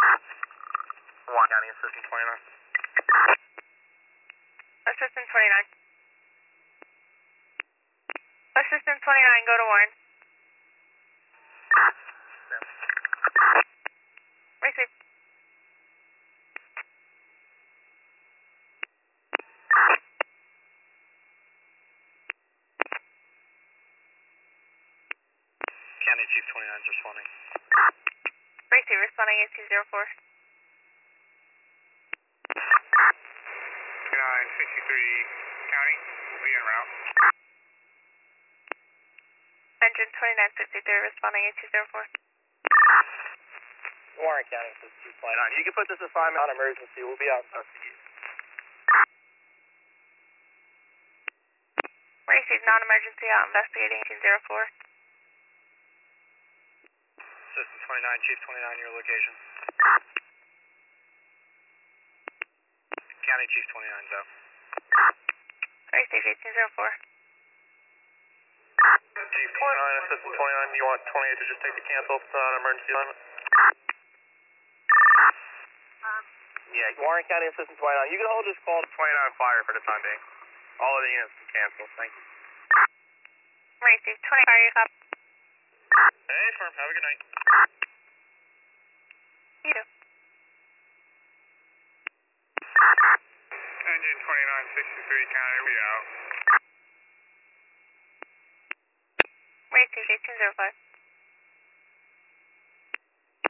Warren County, Assistant 29. Assistant 29. Assistant 29, go to Warren. Receive. County Chief 29 is responding. Receive, responding 8204. 5963 County, will be en route. Engine 2963, responding 8204. Warren County, Assistant 29. You can put this assignment on emergency. We'll be out in investigate. Receive, non-emergency, out investigating 1804. Assistant 29, Chief 29, your location. County Chief 29's out. Receive, 1804. Chief 29, Assistant 29, you want 28 to just take the cancel non-emergency assignment? Yeah, Warren County Assistant 29. You can all just call 29 Fire for the time being. All of the units can cancel. Thank you. Receive, 20 fire, you copy. Hey, firm. Have a good night. You do. Engine 2963 County, we out. Receive, 1805.